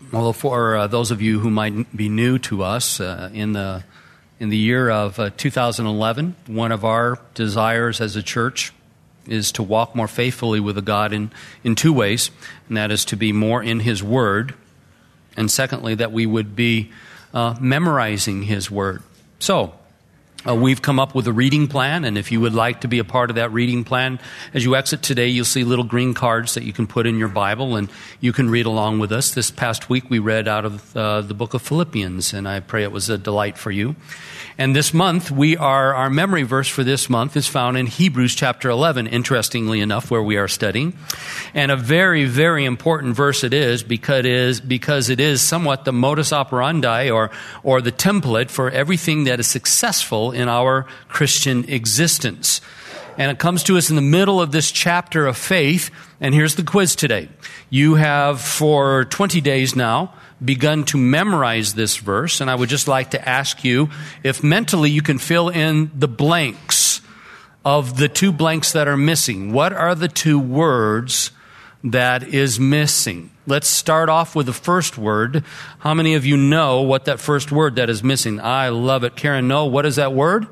Well, for those of you who might be new to us, in the year of 2011, one of our desires as a church is to walk more faithfully with God in two ways, and that is to be more in His Word, and secondly, that we would be memorizing His Word. So, we've come up with a reading plan, and if you would like to be a part of that reading plan, as you exit today, you'll see little green cards that you can put in your Bible, and you can read along with us. This past week, we read out of the book of Philippians, and I pray it was a delight for you. And this month, our memory verse for this month is found in Hebrews chapter 11, interestingly enough, where we are studying. And a very, very important verse it is because it is somewhat the modus operandi or the template for everything that is successful in our Christian existence. And it comes to us in the middle of this chapter of faith. And here's the quiz today. You have, for 20 days now, begun to memorize this verse, and I would just like to ask you if mentally you can fill in the blanks of the two blanks that are missing. What are the two words that is missing? Let's start off with the first word. How many of you know what that first word that is missing? I love it. Karen, no. What is that word?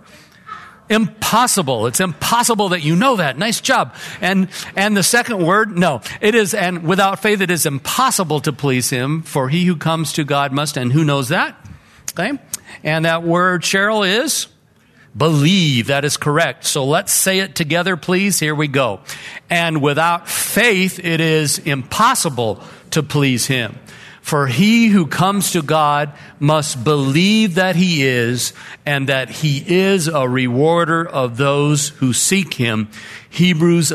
Impossible. It's impossible that you know that. Nice job. And the second word, no. It is, and without faith it is impossible to please Him, for he who comes to God must, and who knows that? Okay. And that word, Cheryl, is believe. That is correct. So let's say it together, please. Here we go. And without faith it is impossible to please Him. For he who comes to God must believe that He is, and that He is a rewarder of those who seek Him. Hebrews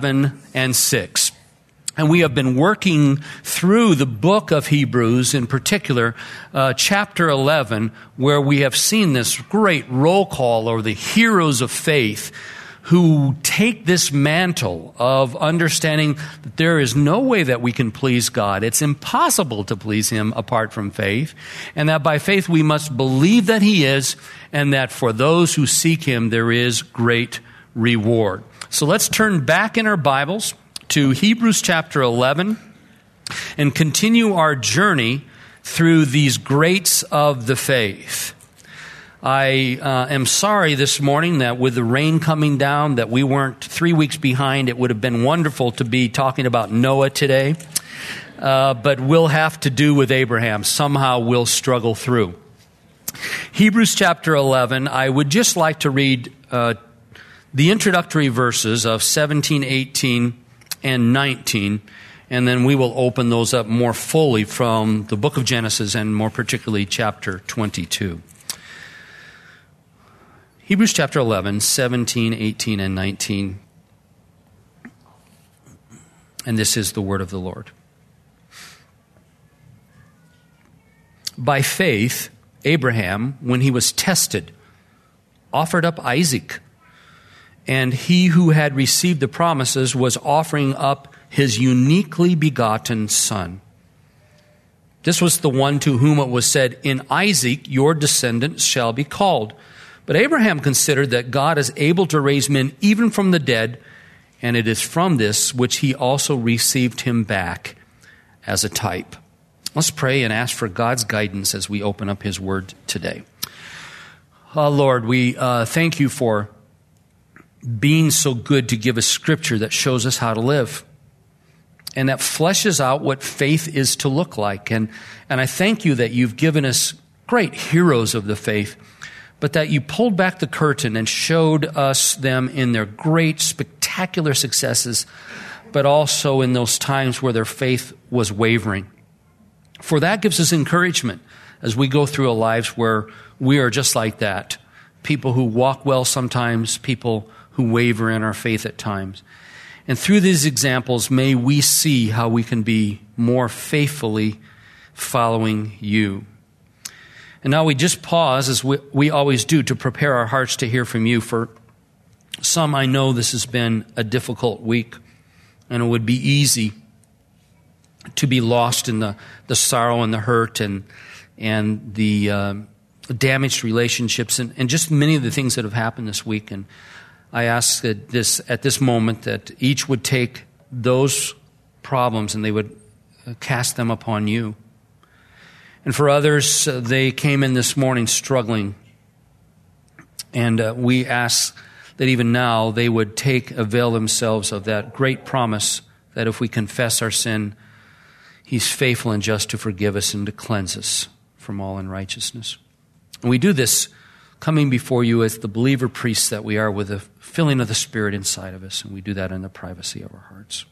11:6. And we have been working through the book of Hebrews, in particular, chapter 11, where we have seen this great roll call, or the heroes of faith, who take this mantle of understanding that there is no way that we can please God. It's impossible to please Him apart from faith. And that by faith we must believe that He is, and that for those who seek Him there is great reward. So let's turn back in our Bibles to Hebrews chapter 11 and continue our journey through these greats of the faith. I am sorry this morning that with the rain coming down that we weren't 3 weeks behind. It would have been wonderful to be talking about Noah today, but we'll have to do with Abraham. Somehow we'll struggle through. Hebrews chapter 11, I would just like to read the introductory verses of 17, 18, and 19, and then we will open those up more fully from the book of Genesis, and more particularly chapter 22. Hebrews chapter 11, 17, 18, and 19. And this is the word of the Lord. By faith, Abraham, when he was tested, offered up Isaac. And he who had received the promises was offering up his uniquely begotten son. This was the one to whom it was said, "In Isaac your descendants shall be called." But Abraham considered that God is able to raise men even from the dead, and it is from this which he also received him back as a type. Let's pray and ask for God's guidance as we open up His Word today. Lord, we thank You for being so good to give us Scripture that shows us how to live, and that fleshes out what faith is to look like. And I thank You that You've given us great heroes of the faith, but that You pulled back the curtain and showed us them in their great, spectacular successes, but also in those times where their faith was wavering. For that gives us encouragement as we go through our lives where we are just like that. People who walk well sometimes, people who waver in our faith at times. And through these examples, may we see how we can be more faithfully following You. And now we just pause, as we always do, to prepare our hearts to hear from You. For some, I know this has been a difficult week, and it would be easy to be lost in the sorrow and the hurt and the damaged relationships and just many of the things that have happened this week. And I ask that at this moment that each would take those problems and they would cast them upon You. And for others, they came in this morning struggling. And we ask that even now they would avail themselves of that great promise that if we confess our sin, He's faithful and just to forgive us and to cleanse us from all unrighteousness. And we do this coming before you as the believer priests that we are, with the filling of the Spirit inside of us. And we do that in the privacy of our hearts.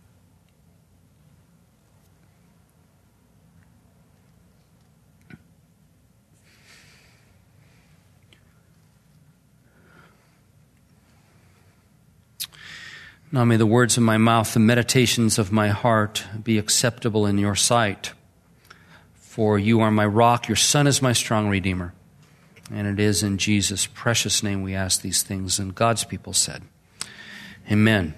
Now may the words of my mouth, the meditations of my heart be acceptable in your sight. For you are my rock, your Son is my strong Redeemer. And it is in Jesus' precious name we ask these things. And God's people said, Amen.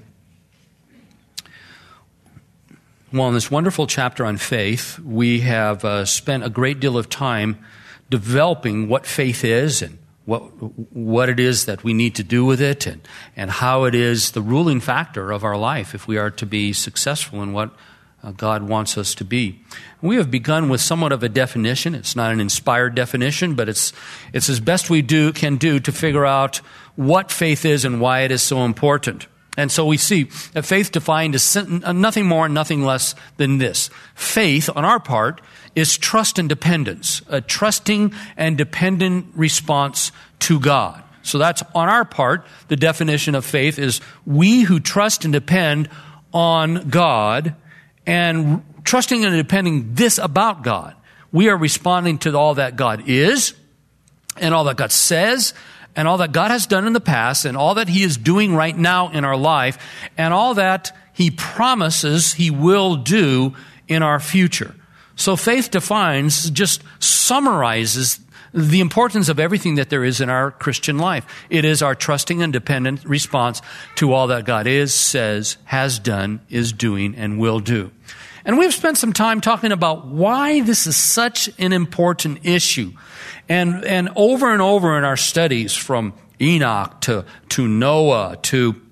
Well, in this wonderful chapter on faith, we have spent a great deal of time developing what faith is and what it is that we need to do with it, and how it is the ruling factor of our life if we are to be successful in what God wants us to be. We have begun with somewhat of a definition. It's not an inspired definition, but it's as best we can do to figure out what faith is and why it is so important. And so we see that faith defined is nothing more and nothing less than this. Faith, on our part, is trust and dependence, a trusting and dependent response to God. So that's, on our part, the definition of faith is we who trust and depend on God, and trusting and depending this about God. We are responding to all that God is, and all that God says, and all that God has done in the past, and all that He is doing right now in our life, and all that He promises He will do in our future. So faith defines, just summarizes the importance of everything that there is in our Christian life. It is our trusting and dependent response to all that God is, says, has done, is doing, and will do. And we've spent some time talking about why this is such an important issue. And over in our studies, from Enoch to Noah to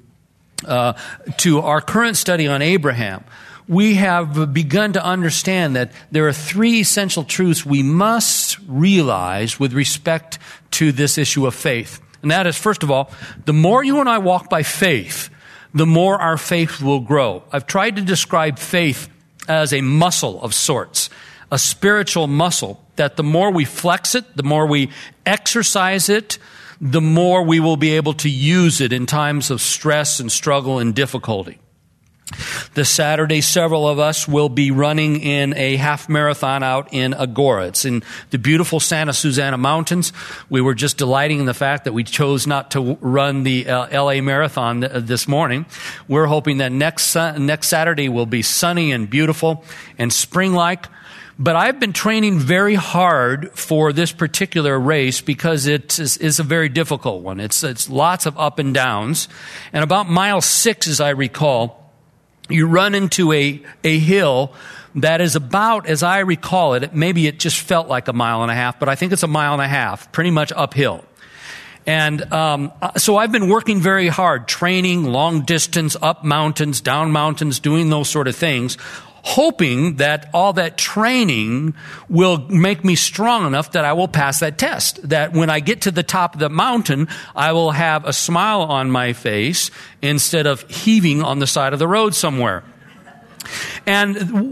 our current study on Abraham, we have begun to understand that there are three essential truths we must realize with respect to this issue of faith. And that is, first of all, the more you and I walk by faith, the more our faith will grow. I've tried to describe faith as a muscle of sorts, a spiritual muscle, that the more we flex it, the more we exercise it, the more we will be able to use it in times of stress and struggle and difficulty. This Saturday, several of us will be running in a half marathon out in Agoura. It's in the beautiful Santa Susana Mountains. We were just delighting in the fact that we chose not to run the LA Marathon this morning. We're hoping that next Saturday will be sunny and beautiful and spring-like. But I've been training very hard for this particular race because it is a very difficult one. It's lots of up and downs. And about mile 6, as I recall, you run into a hill that is about, as I recall it, maybe it just felt like a mile and a half, but I think it's a mile and a half, pretty much uphill. And so I've been working very hard, training long distance, up mountains, down mountains, doing those sort of things, hoping that all that training will make me strong enough that I will pass that test. That when I get to the top of the mountain, I will have a smile on my face instead of heaving on the side of the road somewhere. And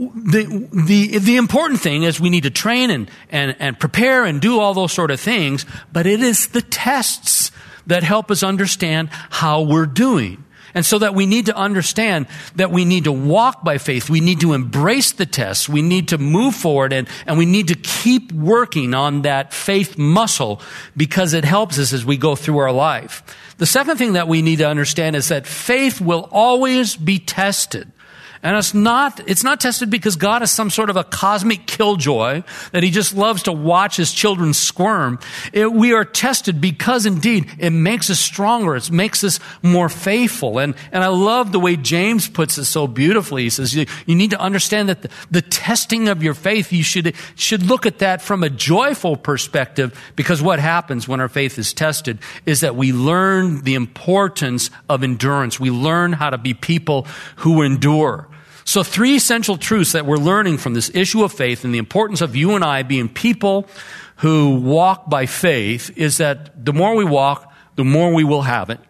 the important thing is we need to train and prepare and do all those sort of things, but it is the tests that help us understand how we're doing. And so that we need to understand that we need to walk by faith. We need to embrace the tests. We need to move forward and we need to keep working on that faith muscle because it helps us as we go through our life. The second thing that we need to understand is that faith will always be tested. And it's not tested because God is some sort of a cosmic killjoy that He just loves to watch His children squirm. We are tested because indeed it makes us stronger. It makes us more faithful. And I love the way James puts it so beautifully. He says you need to understand that the testing of your faith, you should look at that from a joyful perspective, because what happens when our faith is tested is that we learn the importance of endurance. We learn how to be people who endure. So 3 essential truths that we're learning from this issue of faith and the importance of you and I being people who walk by faith is that the more we walk, the more we will have it.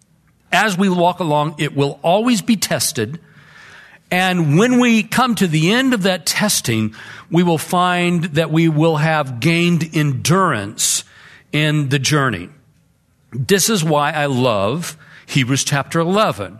As we walk along, it will always be tested. And when we come to the end of that testing, we will find that we will have gained endurance in the journey. This is why I love Hebrews chapter 11,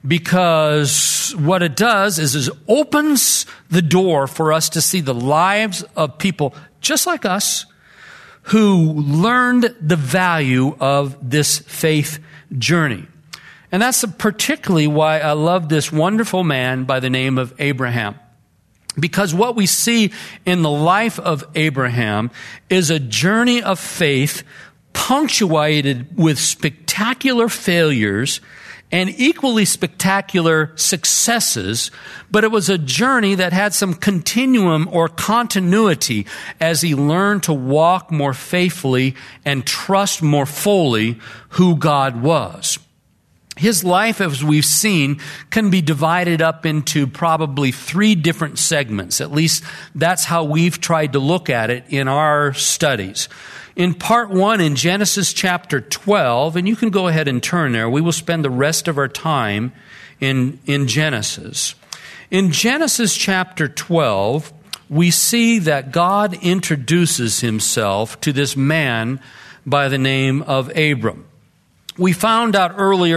because what it does is it opens the door for us to see the lives of people just like us who learned the value of this faith journey. And that's particularly why I love this wonderful man by the name of Abraham. Because what we see in the life of Abraham is a journey of faith punctuated with spectacular failures and equally spectacular successes, but it was a journey that had some continuum or continuity as he learned to walk more faithfully and trust more fully who God was. His life, as we've seen, can be divided up into probably 3 different segments. At least that's how we've tried to look at it in our studies. In part 1, in Genesis chapter 12, and you can go ahead and turn there, we will spend the rest of our time in Genesis. In Genesis chapter 12, we see that God introduces himself to this man by the name of Abram. We found out early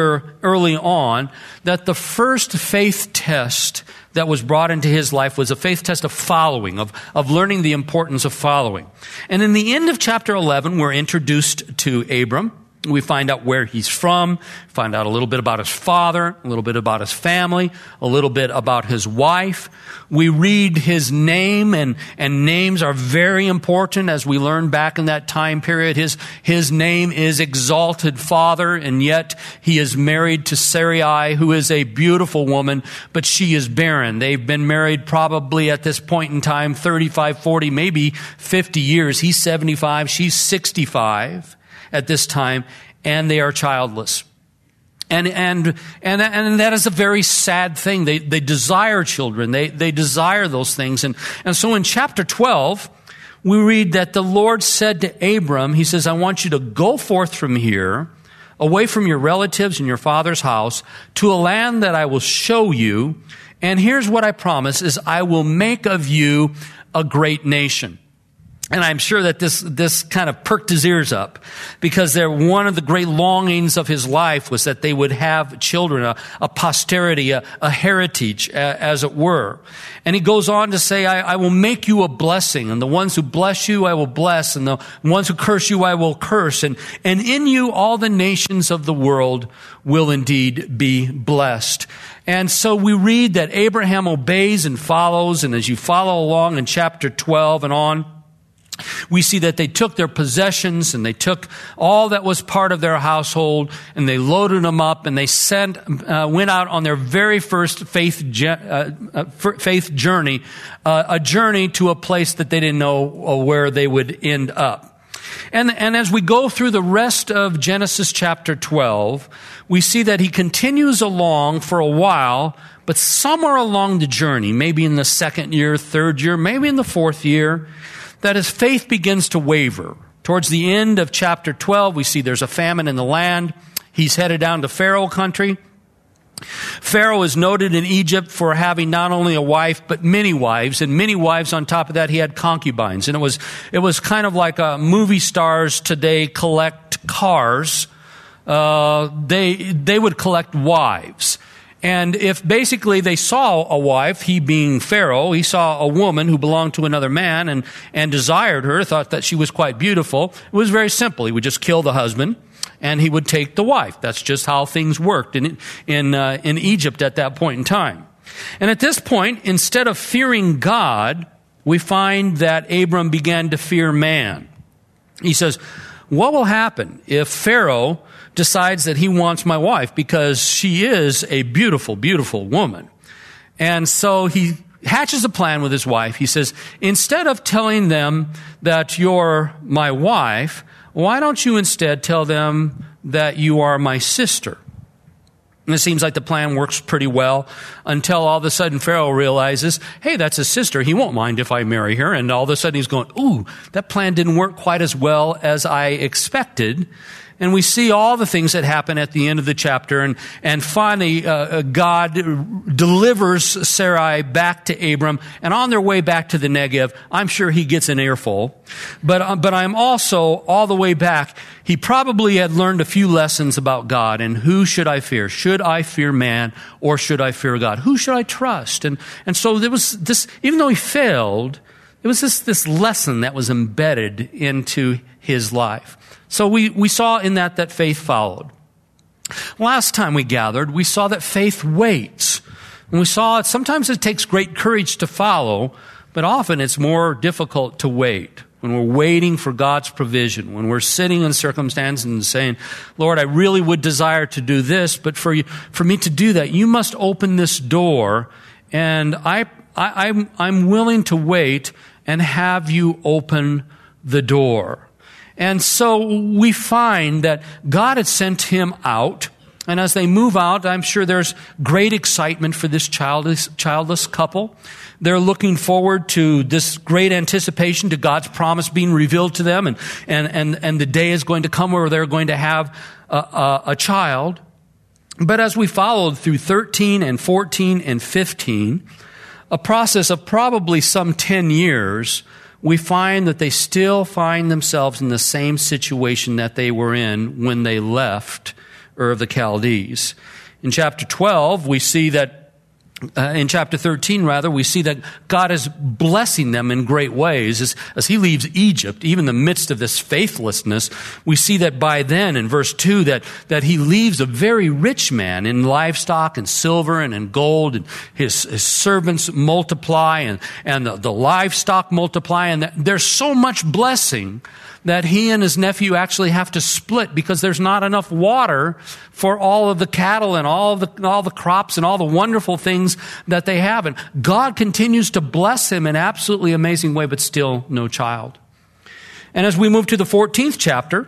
on that the first faith test that was brought into his life was a faith test of following, of learning the importance of following. And in the end of chapter 11, we're introduced to Abram. We find out where he's from, find out a little bit about his father, a little bit about his family, a little bit about his wife. We read his name, and names are very important as we learn back in that time period. His name is Exalted Father, and yet he is married to Sarai, who is a beautiful woman, but she is barren. They've been married probably at this point in time 35, 40, maybe 50 years. He's 75, she's 65. At this time, and they are childless. And that is a very sad thing. They desire children. They desire those things. And so in chapter 12, we read that the Lord said to Abram, he says, I want you to go forth from here, away from your relatives and your father's house, to a land that I will show you. And here's what I promise is I will make of you a great nation. And I'm sure that this kind of perked his ears up, because one of the great longings of his life was that they would have children, a posterity, a heritage, as it were. And he goes on to say, I will make you a blessing, and the ones who bless you I will bless, and the ones who curse you I will curse. And in you all the nations of the world will indeed be blessed. And so we read that Abraham obeys and follows, and as you follow along in chapter 12 and on, we see that they took their possessions and they took all that was part of their household and they loaded them up, and they went out on their very first faith journey, a journey to a place that they didn't know where they would end up. And as we go through the rest of Genesis chapter 12, we see that he continues along for a while, but somewhere along the journey, maybe in the 2nd year, 3rd year, maybe in the 4th year, that his faith begins to waver. Towards the end of chapter 12, we see there's a famine in the land. He's headed down to Pharaoh country. Pharaoh is noted in Egypt for having not only a wife, but many wives, and many wives on top of that. He had concubines. And it was kind of like movie stars today collect cars. They would collect wives. And if basically they saw a wife, he being Pharaoh, he saw a woman who belonged to another man and desired her, thought that she was quite beautiful, it was very simple. He would just kill the husband and he would take the wife. That's just how things worked in Egypt at that point in time. And at this point, instead of fearing God, we find that Abram began to fear man. He says, what will happen if Pharaoh decides that he wants my wife, because she is a beautiful, beautiful woman? And so he hatches a plan with his wife. He says, instead of telling them that you're my wife, why don't you instead tell them that you are my sister? And it seems like the plan works pretty well until all of a sudden Pharaoh realizes, hey, that's his sister. He won't mind if I marry her. And all of a sudden he's going, ooh, that plan didn't work quite as well as I expected. And we see all the things that happen at the end of the chapter. And finally, God delivers Sarai back to Abram. And on their way back to the Negev, I'm sure he gets an earful. But I'm also, all the way back, he probably had learned a few lessons about God. And who should I fear? Should I fear man or should I fear God? Who should I trust? And so there was this, even though he failed, it was this lesson that was embedded into his life. So we saw in that faith followed. Last time we gathered, we saw that faith waits. And we saw sometimes it takes great courage to follow, but often it's more difficult to wait. When we're waiting for God's provision, when we're sitting in circumstances and saying, Lord, I really would desire to do this, but for me to do that, you must open this door, and I'm willing to wait and have you open the door. And so we find that God had sent him out. And as they move out, I'm sure there's great excitement for this childless couple. They're looking forward to this great anticipation to God's promise being revealed to them. And the day is going to come where they're going to have a child. But as we followed through 13 and 14 and 15, a process of probably some 10 years, we find that they still find themselves in the same situation that they were in when they left Ur of the Chaldees. In chapter 12, we see that in chapter 13, we see that God is blessing them in great ways. As he leaves Egypt, even in the midst of this faithlessness, we see that by then, in verse 2, that he leaves a very rich man in livestock and silver and in gold, and his servants multiply, and the livestock multiply, and there's so much blessing that he and his nephew actually have to split because there's not enough water for all of the cattle and all the crops and all the wonderful things that they have. And God continues to bless him in an absolutely amazing way, but still no child. And as we move to the 14th chapter,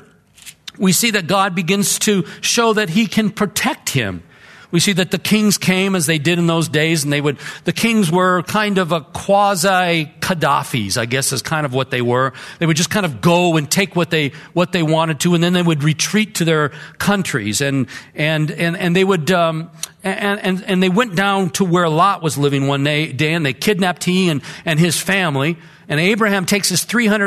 we see that God begins to show that he can protect him. We see that the kings came as they did in those days, and the kings were kind of a quasi-Gaddafis, I guess is kind of what they were. They would just kind of go and take what they wanted to, and then they would retreat to their countries, and they would, and they went down to where Lot was living one day, and they kidnapped he and his family, and Abraham takes his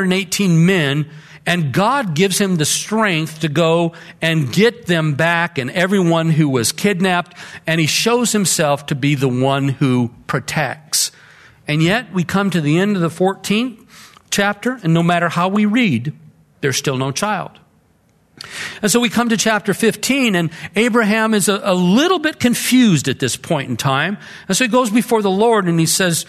318 men, and God gives him the strength to go and get them back and everyone who was kidnapped. And he shows himself to be the one who protects. And yet we come to the end of the 14th chapter, and no matter how we read, there's still no child. And so we come to chapter 15, and Abraham is a little bit confused at this point in time. And so he goes before the Lord and he says,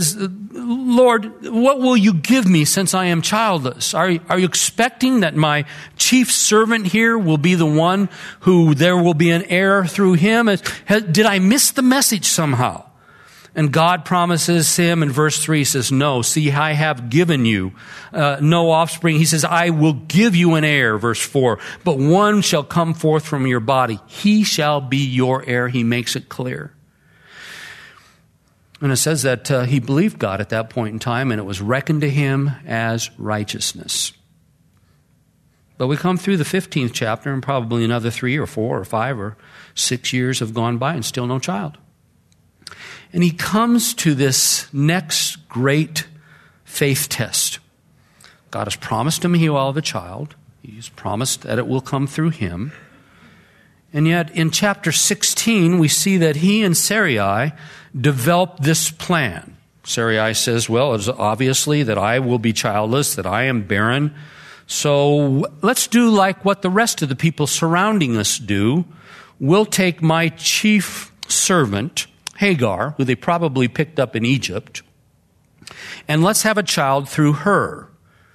Lord, what will you give me since I am childless? Are you expecting that my chief servant here will be the one who there will be an heir through him? Did I miss the message somehow? And God promises him in verse 3, he says, no, see, I have given you no offspring. He says, I will give you an heir, verse 4, but one shall come forth from your body. He shall be your heir. He makes it clear. And it says that he believed God at that point in time, and it was reckoned to him as righteousness. But we come through the 15th chapter, and probably another 3 or 4 or 5 or 6 years have gone by, and still no child. And he comes to this next great faith test. God has promised him he will have a child. He's promised that it will come through him. And yet in chapter 16, we see that he and Sarai developed this plan. Sarai says, well, it's obviously that I will be childless, that I am barren. So let's do like what the rest of the people surrounding us do. We'll take my chief servant, Hagar, who they probably picked up in Egypt, and let's have a child through her.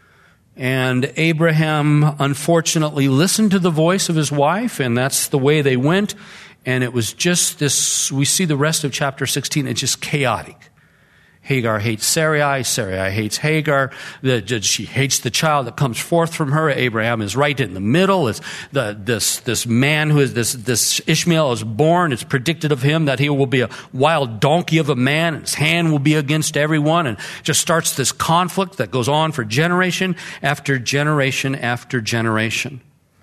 And Abraham, unfortunately, listened to the voice of his wife, and that's the way they went. And it was just this, we see the rest of chapter 16, it's just chaotic. Hagar hates Sarai. Sarai hates Hagar. She hates the child that comes forth from her. Abraham is right in the middle. This man who is this Ishmael is born. It's predicted of him that he will be a wild donkey of a man, and his hand will be against everyone, and just starts this conflict that goes on for generation after generation after generation.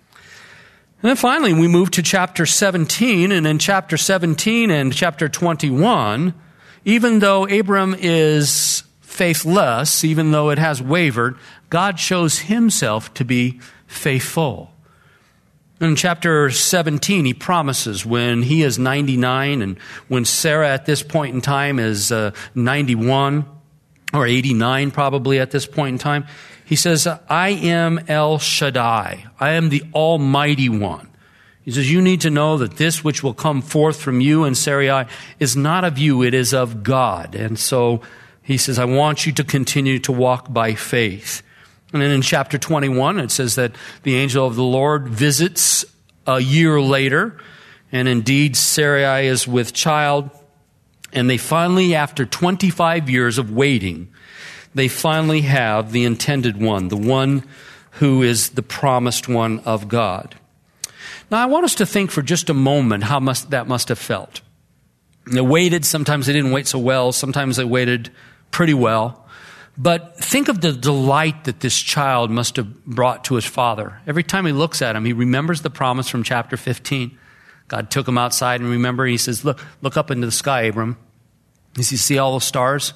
And then finally, we move to chapter 17, and in chapter 17 and chapter 21, even though Abram is faithless, even though it has wavered, God shows himself to be faithful. In chapter 17, he promises when he is 99 and when Sarah at this point in time is 91 or 89 probably at this point in time, he says, I am El Shaddai. I am the Almighty One. He says, you need to know that this which will come forth from you and Sarai is not of you, it is of God. And so he says, I want you to continue to walk by faith. And then in chapter 21, it says that the angel of the Lord visits a year later. And indeed, Sarai is with child. And they finally, after 25 years of waiting, they finally have the intended one, the one who is the promised one of God. Now, I want us to think for just a moment how that must have felt. They waited. Sometimes they didn't wait so well. Sometimes they waited pretty well. But think of the delight that this child must have brought to his father. Every time he looks at him, he remembers the promise from chapter 15. God took him outside and he says, look up into the sky, Abram. You see all the stars?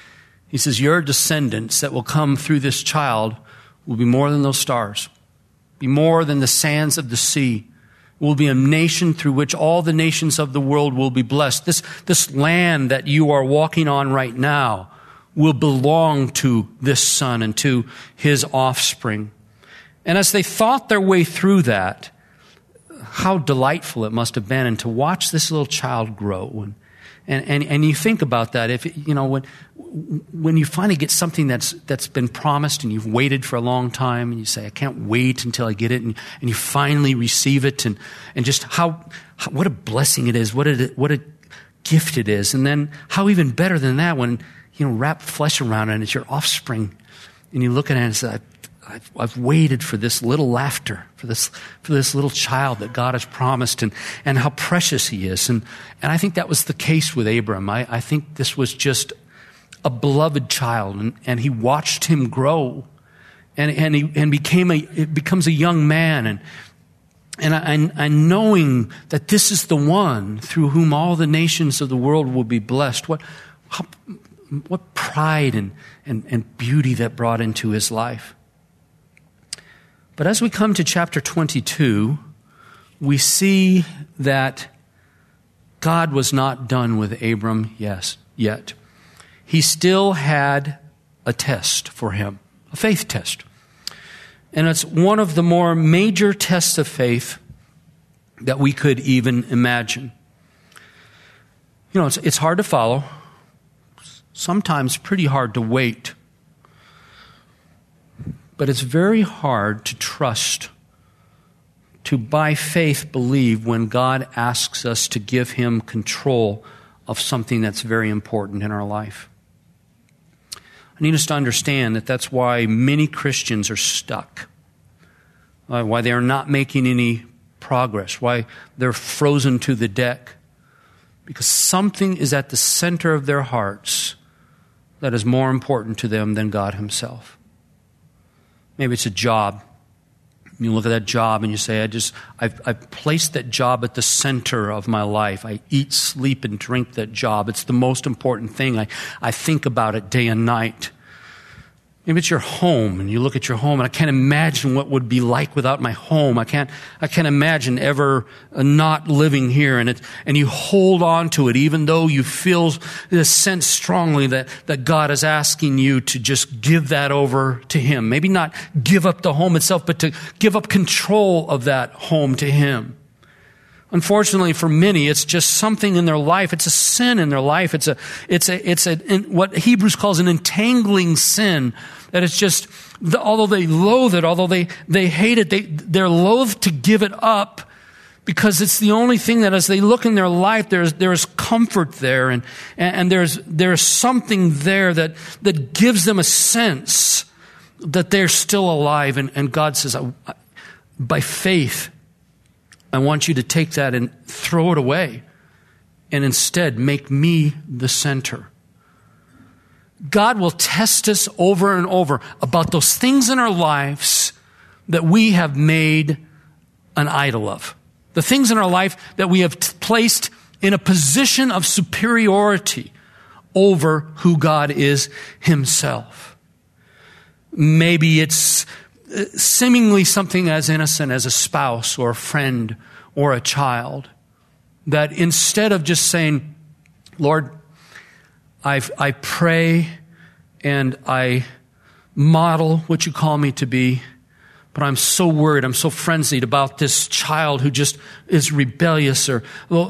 He says, your descendants that will come through this child will be more than those stars, be more than the sands of the sea. Will be a nation through which all the nations of the world will be blessed. This land that you are walking on right now will belong to this son and to his offspring. And as they thought their way through that, how delightful it must have been, and to watch this little child grow. And you think about that, if you know when you finally get something that's been promised and you've waited for a long time and you say, I can't wait until I get it, and you finally receive it, and just what a blessing it is, what a gift it is. And then how even better than that when wrap flesh around it and it's your offspring, and you look at it and say, I've waited for this little laughter, for this little child that God has promised, and how precious he is. And I think that was the case with Abram. I think this was just a beloved child, and he watched him grow, and he becomes a young man, and knowing that this is the one through whom all the nations of the world will be blessed. What pride and beauty that brought into his life. But as we come to chapter 22, we see that God was not done with Abram yet. He still had a test for him, a faith test. And it's one of the more major tests of faith that we could even imagine. It's hard to follow, sometimes pretty hard to wait. But it's very hard to trust, to by faith believe when God asks us to give him control of something that's very important in our life. I need us to understand that that's why many Christians are stuck, why they are not making any progress, why they're frozen to the deck, because something is at the center of their hearts that is more important to them than God himself. Maybe it's a job. You look at that job and you say, I've placed that job at the center of my life. I eat, sleep, and drink that job. It's the most important thing. I think about it day and night. Maybe it's your home, and you look at your home, and I can't imagine what it would be like without my home. I can't imagine ever not living here, and you hold on to it, even though you feel this sense strongly that God is asking you to just give that over to him. Maybe not give up the home itself, but to give up control of that home to him. Unfortunately, for many, it's just something in their life. It's a sin in their life. It's what Hebrews calls an entangling sin. That it's just, although they loathe it, although they hate it, they're loath to give it up because it's the only thing that as they look in their life, there's comfort there, and there's something there that gives them a sense that they're still alive. And God says, by faith, I want you to take that and throw it away and instead make me the center. God will test us over and over about those things in our lives that we have made an idol of. The things in our life that we have placed in a position of superiority over who God is himself. Maybe it's seemingly something as innocent as a spouse or a friend or a child, that instead of just saying, Lord, I pray and I model what you call me to be, but I'm so worried, I'm so frenzied about this child who just is rebellious or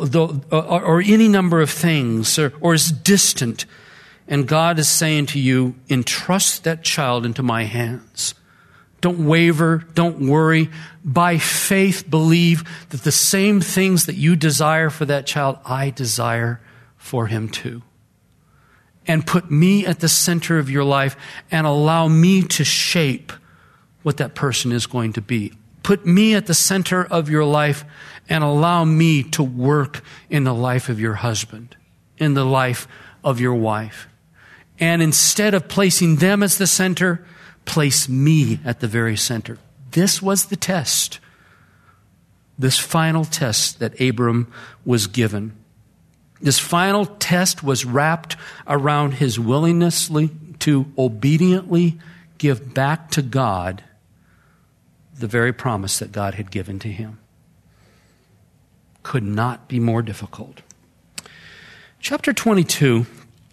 any number of things or is distant. And God is saying to you, entrust that child into my hands. Don't waver, don't worry. By faith, believe that the same things that you desire for that child, I desire for him too. And put me at the center of your life and allow me to shape what that person is going to be. Put me at the center of your life and allow me to work in the life of your husband, in the life of your wife. And instead of placing them as the center, place me at the very center. This was the test, this final test that Abram was given. This final test was wrapped around his willingness to obediently give back to God the very promise that God had given to him. Could not be more difficult. Chapter 22,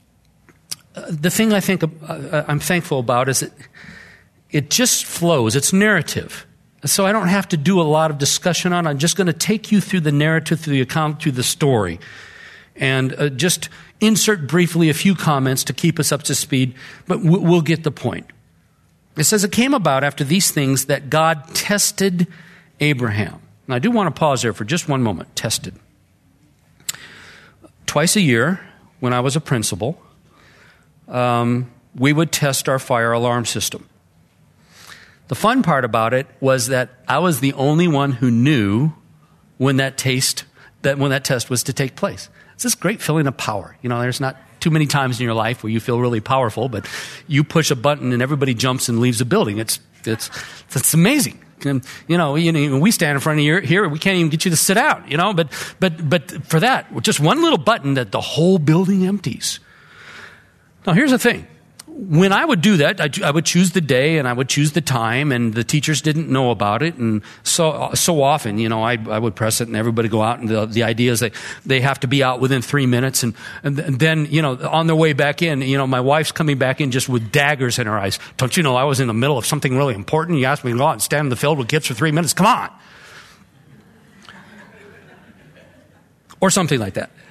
the thing I think I'm thankful about is that it just flows. It's narrative. So I don't have to do a lot of discussion on it. I'm just going to take you through the narrative, through the account, through the story. And just insert briefly a few comments to keep us up to speed, but we'll get the point. It says, it came about after these things that God tested Abraham. And I do want to pause there for just one moment. Tested. Twice a year, when I was a principal, we would test our fire alarm system. The fun part about it was that I was the only one who knew when that test was to take place. It's this great feeling of power. You know, there's not too many times in your life where you feel really powerful, but you push a button and everybody jumps and leaves the building. It's amazing. And, you know, we stand in front of you here, we can't even get you to sit out, you know, but for that, with just one little button that the whole building empties. Now, here's the thing. When I would do that, I would choose the day and I would choose the time, and the teachers didn't know about it. And so often, you know, I would press it and everybody go out, and the idea is that they have to be out within 3 minutes. And then, you know, on their way back in, you know, my wife's coming back in just with daggers in her eyes. Don't you know I was in the middle of something really important? You asked me to go out and stand in the field with kids for 3 minutes? Come on. Or something like that.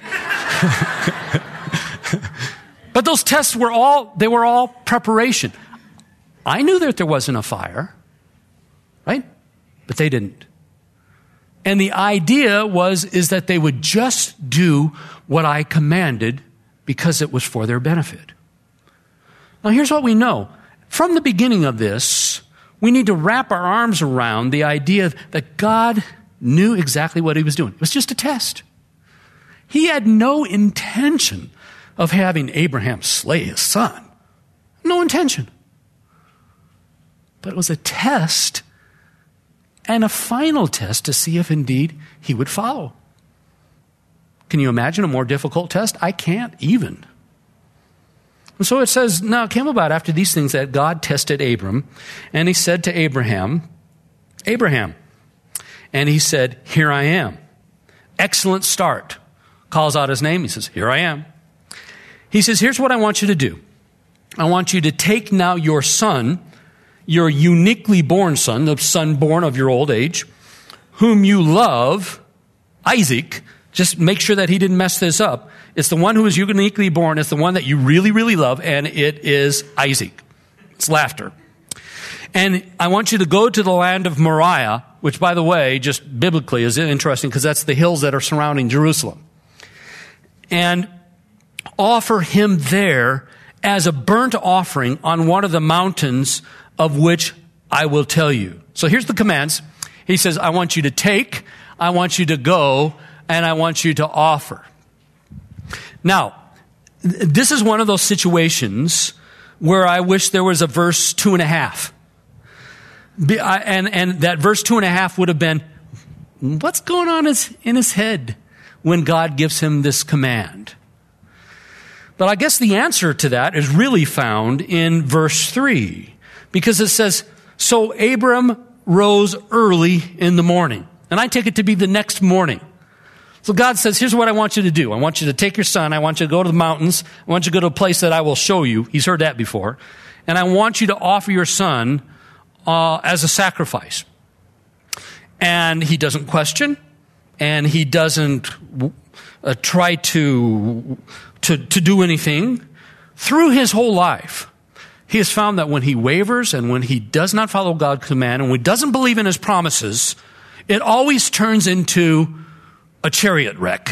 But those tests were all preparation. I knew that there wasn't a fire, right? But they didn't. And the idea is that they would just do what I commanded because it was for their benefit. Now here's what we know. From the beginning of this, we need to wrap our arms around the idea that God knew exactly what he was doing. It was just a test. He had no intention of having Abraham slay his son. No intention. But it was a test and a final test to see if indeed he would follow. Can you imagine a more difficult test? I can't even. And so it says, now it came about after these things that God tested Abram, and he said to Abraham, Abraham. And he said, here I am. Excellent start. Calls out his name. He says, here I am. He says, here's what I want you to do. I want you to take now your son, your uniquely born son, the son born of your old age, whom you love, Isaac. Just make sure that he didn't mess this up. It's the one who is uniquely born. It's the one that you really, really love, and it is Isaac. It's laughter. And I want you to go to the land of Moriah which, by the way, just biblically is interesting because that's the hills that are surrounding Jerusalem, and offer him there as a burnt offering on one of the mountains of which I will tell you. So here's the commands. He says, I want you to take, I want you to go, and I want you to offer. Now, this is one of those situations where I wish there was a verse 2.5. And that verse 2.5 would have been, what's going on in his head when God gives him this command? But I guess the answer to that is really found in verse 3, because it says, so Abram rose early in the morning. And I take it to be the next morning. So God says, here's what I want you to do. I want you to take your son. I want you to go to the mountains. I want you to go to a place that I will show you. He's heard that before. And I want you to offer your son as a sacrifice. And he doesn't question. And he doesn't try to do anything. Through his whole life, he has found that when he wavers and when he does not follow God's command and when he doesn't believe in his promises, it always turns into a chariot wreck.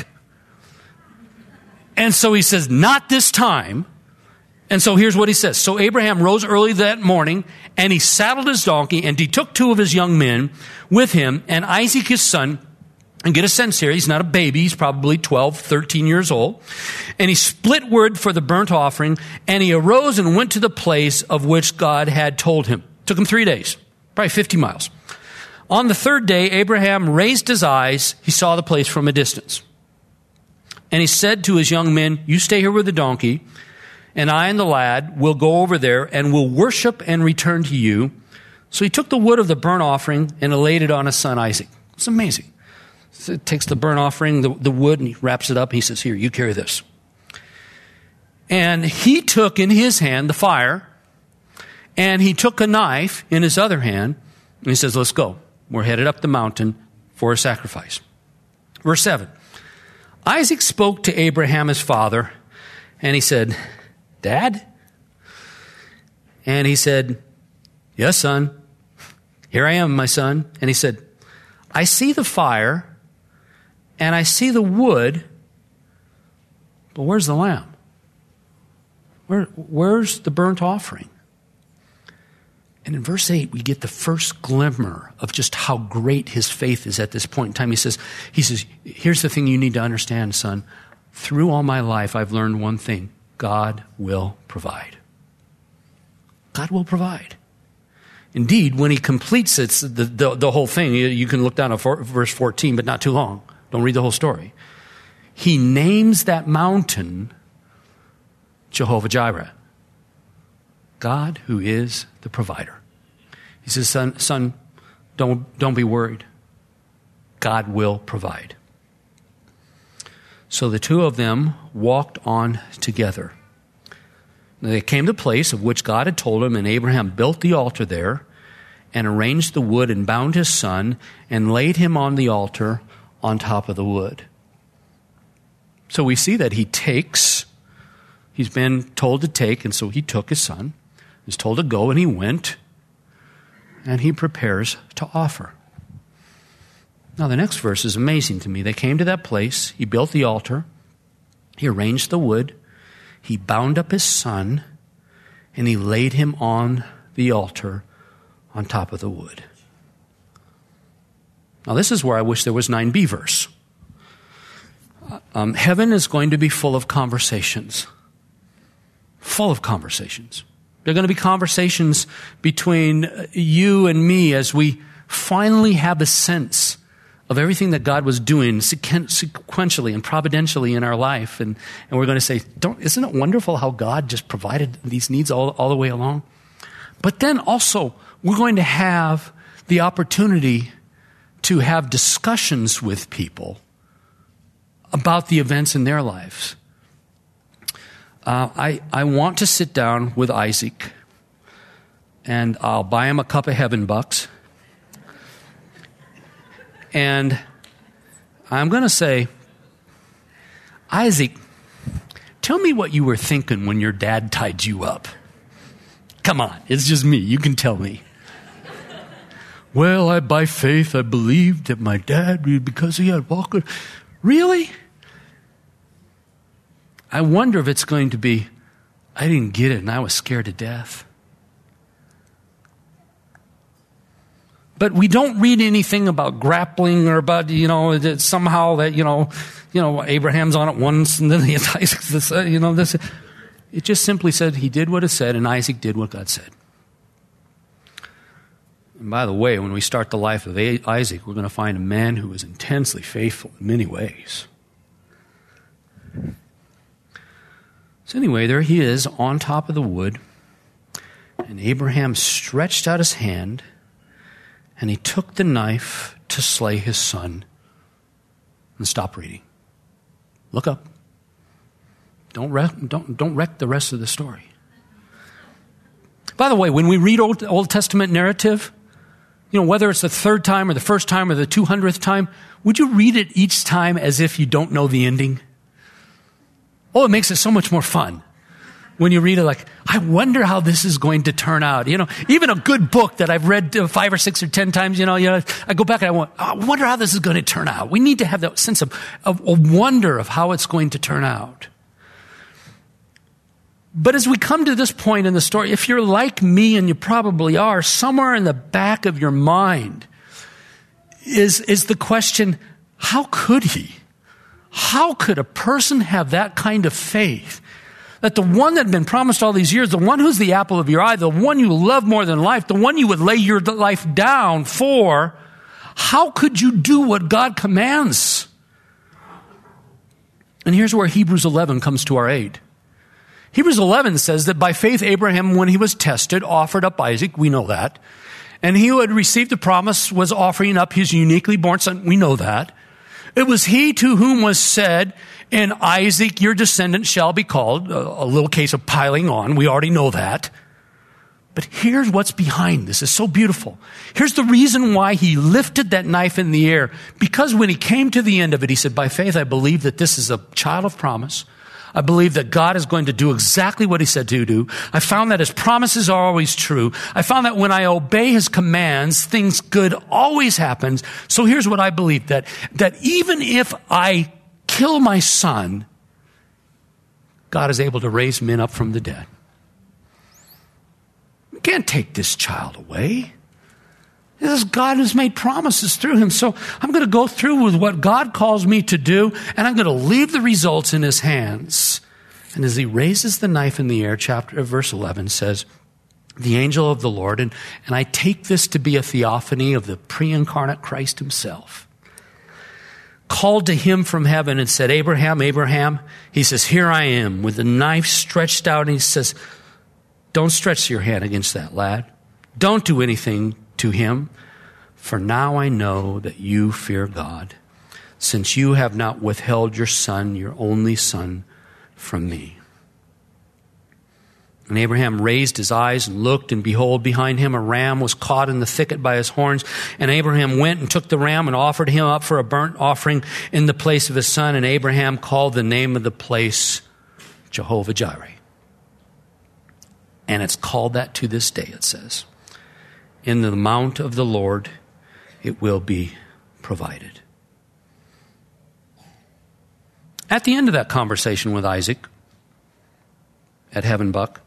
And so he says, not this time. And so here's what he says. So Abraham rose early that morning, and he saddled his donkey, and he took 2 of his young men with him, and Isaac his son. And get a sense here, he's not a baby, he's probably 12, 13 years old. And he split wood for the burnt offering, and he arose and went to the place of which God had told him. Took him 3 days, probably 50 miles. On the 3rd day, Abraham raised his eyes, he saw the place from a distance. And he said to his young men, you stay here with the donkey, and I and the lad will go over there and will worship and return to you. So he took the wood of the burnt offering and laid it on his son Isaac. It's amazing. So it takes the burnt offering, the wood, and he wraps it up. He says, here, you carry this. And he took in his hand the fire, and he took a knife in his other hand, and he says, let's go. We're headed up the mountain for a sacrifice. Verse 7. Isaac spoke to Abraham his father, and he said, Dad? And he said, yes, son. Here I am, my son. And he said, I see the fire, and I see the wood, but where's the lamb? Where's the burnt offering? And in verse 8, we get the first glimmer of just how great his faith is at this point in time. He says, here's the thing you need to understand, son. Through all my life, I've learned one thing. God will provide. God will provide. Indeed, when he completes it, the whole thing, you can look down at verse 14, but not too long. Don't read the whole story. He names that mountain Jehovah Jireh, God who is the provider. He says, son, don't be worried. God will provide. So the 2 of them walked on together. They came to the place of which God had told him, and Abraham built the altar there and arranged the wood and bound his son and laid him on the altar on top of the wood. So we see that he's been told to take, and so he took his son. He was told to go, and he went, and he prepares to offer. Now the next verse is amazing to me. They came to that place. He built the altar. He arranged the wood. He bound up his son, and he laid him on the altar on top of the wood. Now this is where I wish there was 9b verse. Heaven is going to be full of conversations. Full of conversations. There are going to be conversations between you and me as we finally have a sense of everything that God was doing sequentially and providentially in our life. And we're going to say, isn't it wonderful how God just provided these needs all the way along? But then also, we're going to have the opportunity to have discussions with people about the events in their lives. I want to sit down with Isaac, and I'll buy him a cup of heaven bucks. And I'm going to say, Isaac, tell me what you were thinking when your dad tied you up. Come on, it's just me. You can tell me. Well, by faith, I believed that my dad, because he had walked. Really? I wonder if it's going to be, I didn't get it and I was scared to death. But we don't read anything about grappling or about, that somehow that, Abraham's on it once and then Isaac's this, this. It just simply said he did what it said and Isaac did what God said. And by the way, when we start the life of Isaac, we're going to find a man who was intensely faithful in many ways. So anyway, there he is on top of the wood, and Abraham stretched out his hand, and he took the knife to slay his son. And stop reading. Look up. Don't wreck the rest of the story. By the way, when we read Old Testament narrative, whether it's the third time or the first time or the 200th time, would you read it each time as if you don't know the ending? Oh, it makes it so much more fun. When you read it like, I wonder how this is going to turn out. Even a good book that I've read 5 or 6 or 10 times, I go back and I wonder how this is going to turn out. We need to have that sense of wonder of how it's going to turn out. But as we come to this point in the story, if you're like me, and you probably are, somewhere in the back of your mind is the question, how could he? How could a person have that kind of faith? That the one that had been promised all these years, the one who's the apple of your eye, the one you love more than life, the one you would lay your life down for, how could you do what God commands? And here's where Hebrews 11 comes to our aid. Hebrews 11 says that by faith Abraham, when he was tested, offered up Isaac. We know that. And he who had received the promise was offering up his uniquely born son. We know that. It was he to whom was said, in Isaac your descendant shall be called. A little case of piling on. We already know that. But here's what's behind this. It's so beautiful. Here's the reason why he lifted that knife in the air. Because when he came to the end of it, he said, by faith I believe that this is a child of promise. I believe that God is going to do exactly what he said to do. I found that his promises are always true. I found that when I obey his commands, things good always happens. So here's what I believe, that even if I kill my son, God is able to raise men up from the dead. You can't take this child away. This is God who's made promises through him. So I'm going to go through with what God calls me to do, and I'm going to leave the results in his hands. And as he raises the knife in the air, verse 11 says, the angel of the Lord, and I take this to be a theophany of the pre-incarnate Christ himself, called to him from heaven and said, Abraham, Abraham. He says, here I am, with the knife stretched out. And he says, don't stretch your hand against that lad. Don't do anything to him, for now I know that you fear God, since you have not withheld your son, your only son, from me. And Abraham raised his eyes and looked, and behold, behind him a ram was caught in the thicket by his horns. And Abraham went and took the ram and offered him up for a burnt offering in the place of his son. And Abraham called the name of the place Jehovah Jireh. And it's called that to this day, it says. In the mount of the Lord, it will be provided. At the end of that conversation with Isaac at Heaven Buck,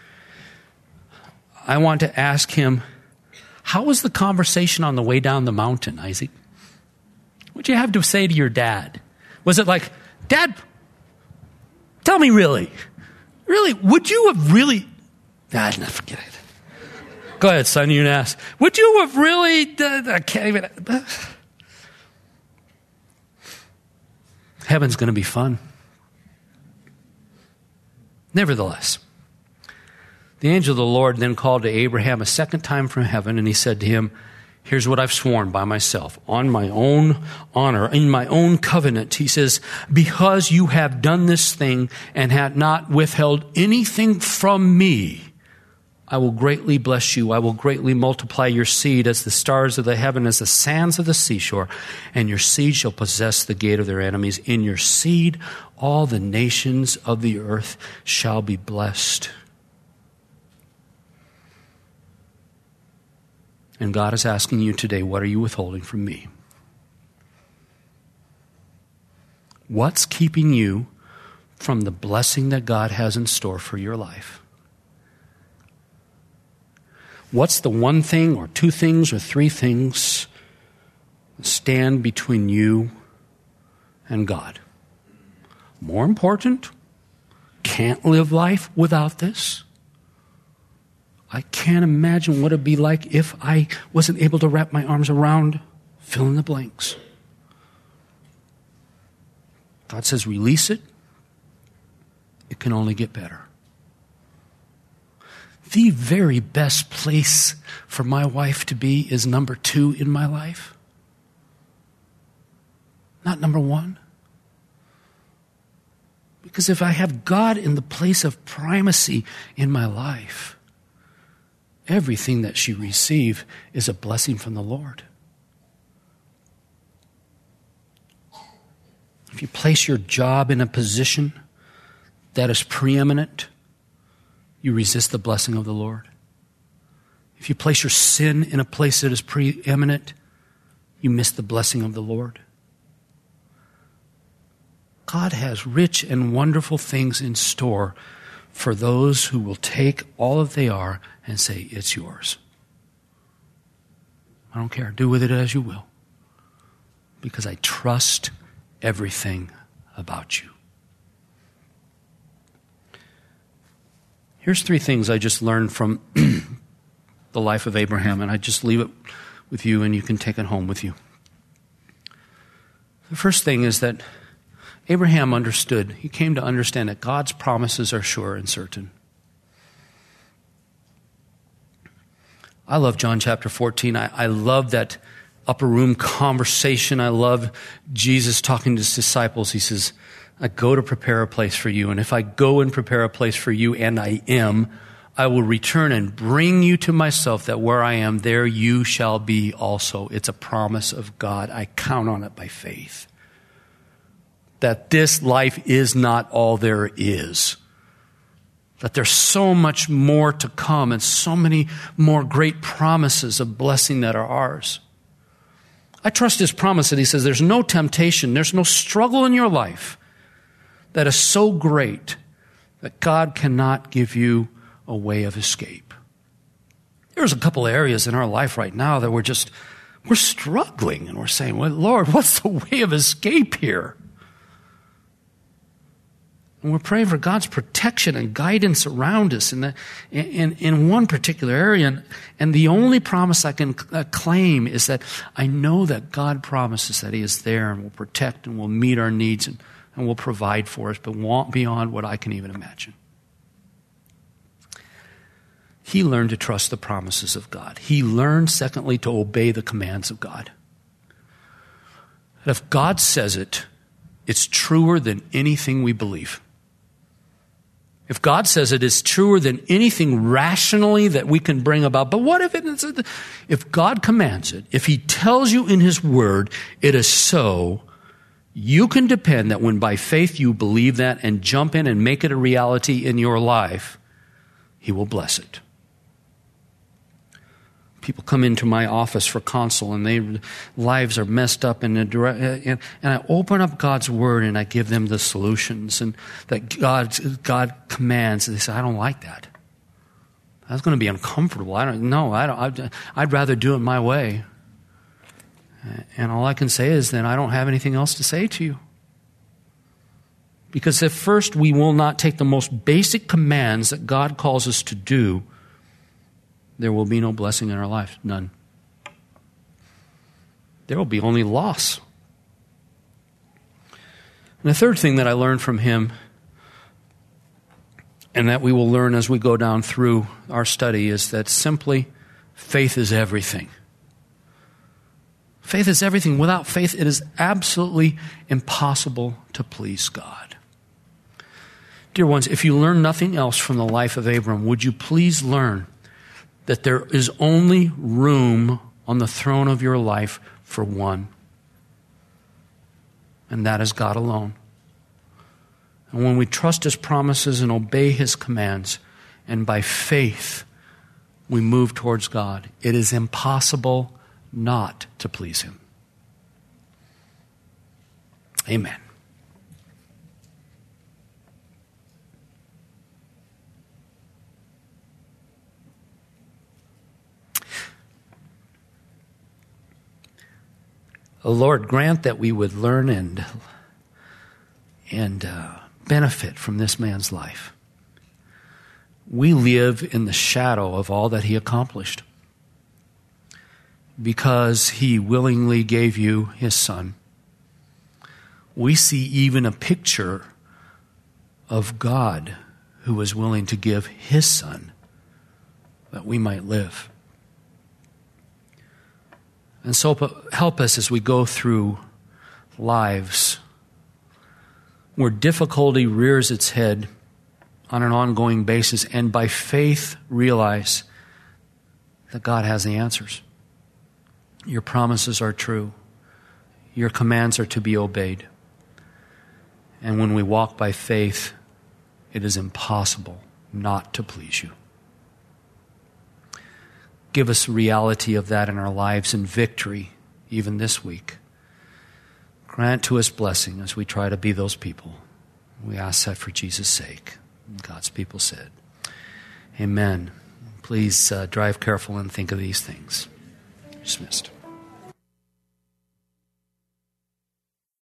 I want to ask him, how was the conversation on the way down the mountain, Isaac? What'd you have to say to your dad? Was it like, Dad, tell me really, would you have really, forget it. Go ahead, son, you can ask. Would you have really, I can't even. Heaven's going to be fun. Nevertheless, the angel of the Lord then called to Abraham a second time from heaven, and he said to him, here's what I've sworn by myself, on my own honor, in my own covenant. He says, because you have done this thing and had not withheld anything from me, I will greatly bless you. I will greatly multiply your seed as the stars of the heaven, as the sands of the seashore. And your seed shall possess the gate of their enemies. In your seed, all the nations of the earth shall be blessed. And God is asking you today, what are you withholding from me? What's keeping you from the blessing that God has in store for your life? What's the one thing or two things or three things that stand between you and God? More important, can't live life without this. I can't imagine what it'd be like if I wasn't able to wrap my arms around, fill in the blanks. God says, release it. It can only get better. The very best place for my wife to be is number 2 in my life. Not number 1. Because if I have God in the place of primacy in my life, everything that she receives is a blessing from the Lord. If you place your job in a position that is preeminent, you resist the blessing of the Lord. If you place your sin in a place that is preeminent, you miss the blessing of the Lord. God has rich and wonderful things in store for those who will take all that they are and say, it's yours. I don't care. Do with it as you will. Because I trust everything about you. Here's 3 things I just learned from the life of Abraham, and I just leave it with you and you can take it home with you. The first thing is that Abraham understood, he came to understand that God's promises are sure and certain. I love John chapter 14. I love that upper room conversation. I love Jesus talking to his disciples. He says, I go to prepare a place for you. And if I go and prepare a place for you, and I am, I will return and bring you to myself, that where I am, there you shall be also. It's a promise of God. I count on it by faith. That this life is not all there is. That there's so much more to come and so many more great promises of blessing that are ours. I trust his promise that he says there's no temptation, there's no struggle in your life that is so great that God cannot give you a way of escape. There's a couple areas in our life right now that we're struggling and we're saying, well, Lord, what's the way of escape here? And we're praying for God's protection and guidance around us in one particular area. And the only promise I can claim is that I know that God promises that he is there and will protect and will meet our needs and will provide for us, but beyond what I can even imagine. He learned to trust the promises of God. He learned, secondly, to obey the commands of God. And if God says it, it's truer than anything we believe. If God says it is truer than anything rationally that we can bring about. But what if God commands it, if he tells you in his word, it is so, you can depend that when by faith you believe that and jump in and make it a reality in your life, he will bless it. People come into my office for counsel and their lives are messed up and I open up God's word and I give them the solutions and that God commands. And they say, I don't like that. That's going to be uncomfortable. I'd rather do it my way. And all I can say is then I don't have anything else to say to you. Because if first we will not take the most basic commands that God calls us to do, there will be no blessing in our life. None. There will be only loss. And the third thing that I learned from him, and that we will learn as we go down through our study, is that simply faith is everything. Faith is everything. Without faith, it is absolutely impossible to please God. Dear ones, if you learn nothing else from the life of Abram, would you please learn that there is only room on the throne of your life for one. And that is God alone. And when we trust his promises and obey his commands, and by faith we move towards God. It is impossible not to please Him. Amen. Lord, grant that we would learn and benefit from this man's life. We live in the shadow of all that he accomplished because he willingly gave you his son. We see even a picture of God who was willing to give his son that we might live. And so help us as we go through lives where difficulty rears its head on an ongoing basis, and by faith realize that God has the answers. Your promises are true. Your commands are to be obeyed. And when we walk by faith, it is impossible not to please you. Give us reality of that in our lives and victory even this week. Grant to us blessing as we try to be those people. We ask that for Jesus' sake. And God's people said, amen. Please drive careful and think of these things. Dismissed.